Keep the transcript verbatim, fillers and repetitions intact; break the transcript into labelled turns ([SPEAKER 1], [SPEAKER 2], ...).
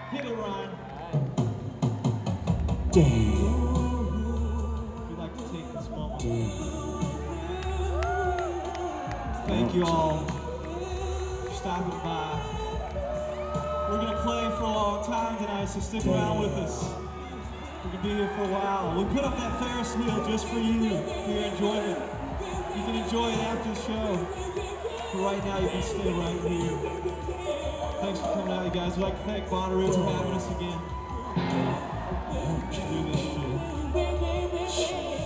[SPEAKER 1] Hit it, Ryan.
[SPEAKER 2] Damn.
[SPEAKER 1] We'd like to take this moment.
[SPEAKER 2] Damn.
[SPEAKER 1] Thank you all for stopping by. We're gonna play for a long time tonight, so stick around with us. We're gonna be here for a while. We put up that Ferris wheel just for you, for your enjoyment. You can enjoy it after the show. But right now, you can stay right here. Thanks for coming out, you guys. We'd like to thank Bonnaroo for having us again. Do this shit.